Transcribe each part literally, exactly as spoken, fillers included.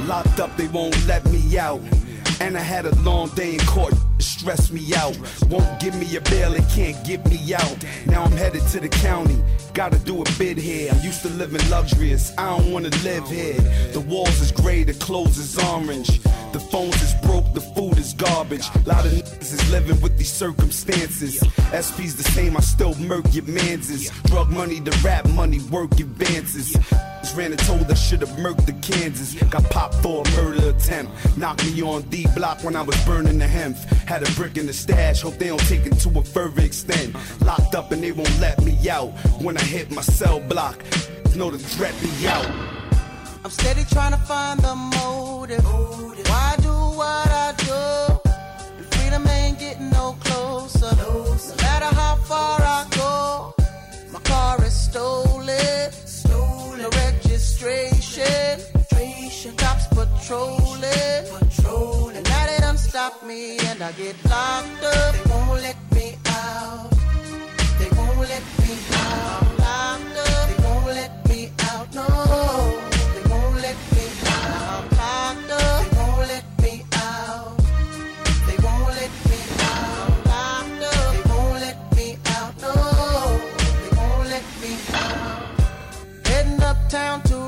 Locked up, they won't let me out. And I had a long day in court, stress me out. Won't give me a bail, they can't get me out. Now I'm headed to the county, gotta do a bid here. I'm used to living luxurious, I don't wanna live here. The walls is gray, the clothes is orange. The phones is broke, the food is garbage. A lot of niggas is living with these circumstances. S P's the same, I still murk your manses. Drug money, the rap money, work advances. Ran and told I should've murked the Kansas. Got popped for a murder attempt. Knocked me on D block when I was burning the hemp. Had a brick in the stash, hope they don't take it to a further extent. Locked up and they won't let me out. When I hit my cell block, know the threat be out. I'm steady trying to find the motive. Why do what I do? And freedom ain't getting no closer. No matter how far I go, my car is stolen. No registration, cops patrolling, and now they done stop me and I get locked up. They won't let me out. They won't let me out. Locked up. They won't let me out. No, they won't let me out. Locked up. They won't let me out. They won't let me out. Locked up. They won't let me out. No, they won't let me out. Heading uptown to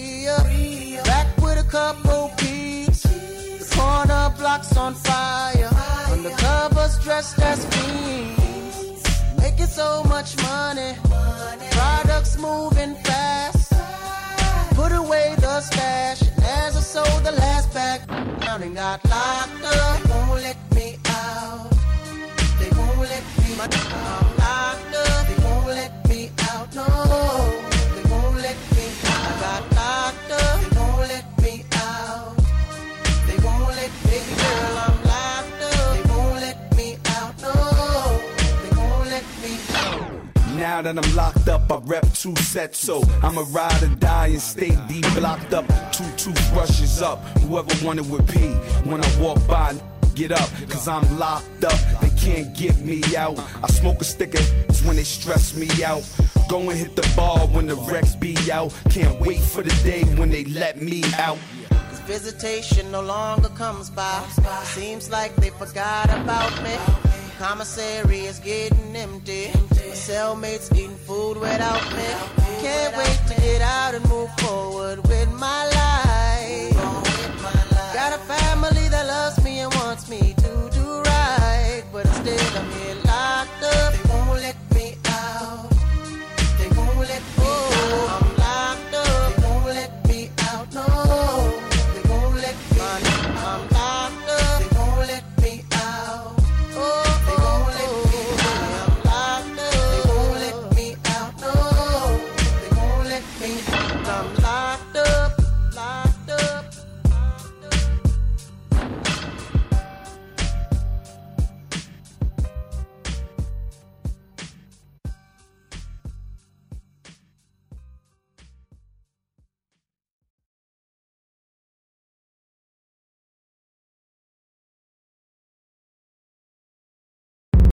Rhea, back with a couple peeps. The corner block's on fire, undercovers dressed as fiends. Making so much money, products moving fast. Put away the stash, and as I sold the last bag, down and got locked up. They won't let me out. They won't let me out. Locked up. They won't let me out. No. Let me out. I got locked up. They won't let me out. They won't let me, girl, I'm locked up. They won't let me out. No, they won't let me out. Now that I'm locked up, I rep two sets, so I'ma ride or die and stay deep locked up. Two toothbrushes up, whoever wanted with P. When I walk by, get up, cause I'm locked up. They can't get me out. I smoke a stick of when they stress me out. Go and hit the bar when the Rex be out. Can't wait for the day when they let me out. This visitation no longer comes by. Seems like they forgot about me. Commissary is getting empty. My cellmates eating food without me. Can't wait to get out and move forward with my life.